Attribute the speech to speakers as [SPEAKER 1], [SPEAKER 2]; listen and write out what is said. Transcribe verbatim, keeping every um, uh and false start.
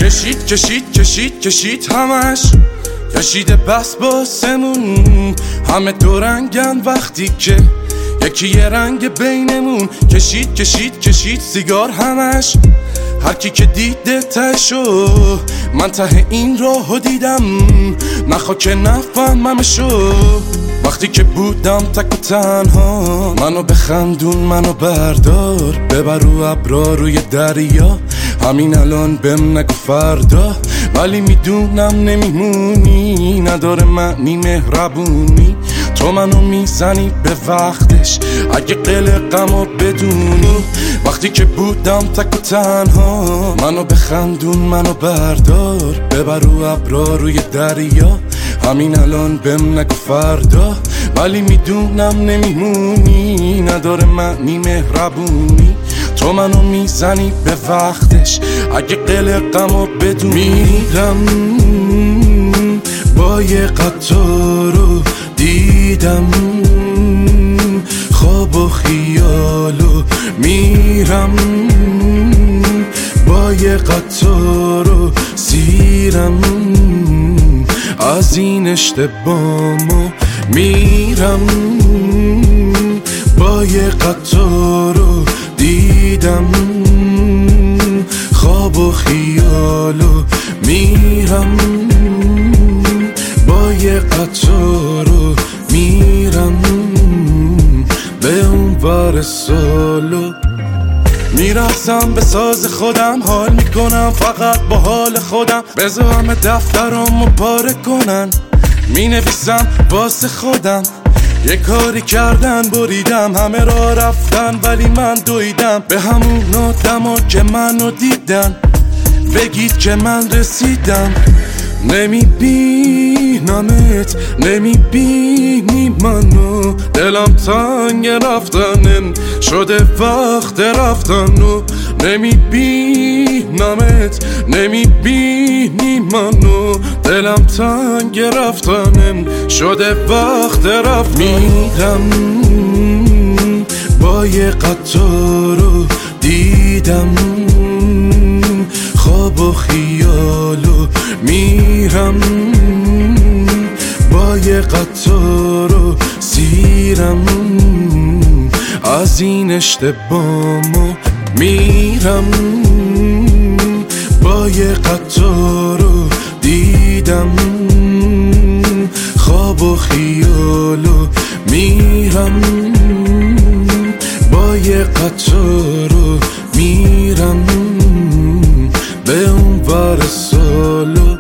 [SPEAKER 1] کشید کشید کشید کشید همش کشیده بس باسمون، همه دو رنگن وقتی که یکی یه رنگ بینمون. کشید کشید کشید سیگار همش، هر کی که دیده تهشو، من ته این راهو دیدم نخوا که نفهممشو. وقتی که بودم تک و تنها، منو بخندون منو بردار، ببر رو ابرا روی دریا، همین الان بهم نگو فردا. ولی میدونم نمیمونی، نداره معنی مهربونی، تو منو میزنی به وقتش اگه قلقمو بدونی. وقتی که بودم تک و تنها، منو بخندون منو بردار، ببر رو ابرا روی دریا، همین الان بهم نگو فردا. ولی میدونم نمیمونی، نداره معنی مهربونی، تو منو میزنی به وقتش اگه قلقمو بدونی. میرم با یه قطارو دیدم خواب و خیالو، میرم با یه قطارو سیرم از این اشتباهمو. میرم با یه قطارو دیدم خواب و خیالو، میرم با یه قطارو میرم به اون ور سالو. میرسم به ساز خودم، حال میکنم فقط با حال خودم، بذار همه دفترامو پاره کنن، مینویسم واسه خودم. یه کاری کردن بریدم، همه را رفتن ولی من دویدم به همون آدما که منو دیدن، بگید که من رسیدم. نمیبینمت نمیبینی منو، دلم تنگ رفتنم شده وقت رفتن و نمیبینمت نمیبینی منو، دلم تنگ رفتنم شده وقت رفتن. میرم با یه قطارو دیدم خواب و خیالو، میرم با یه قطارو سیرم از این اشتباهمو. میرم با یه قطارو دیدم خواب و خیالو، میرم با یه قطارو میرم به اون ور سالو.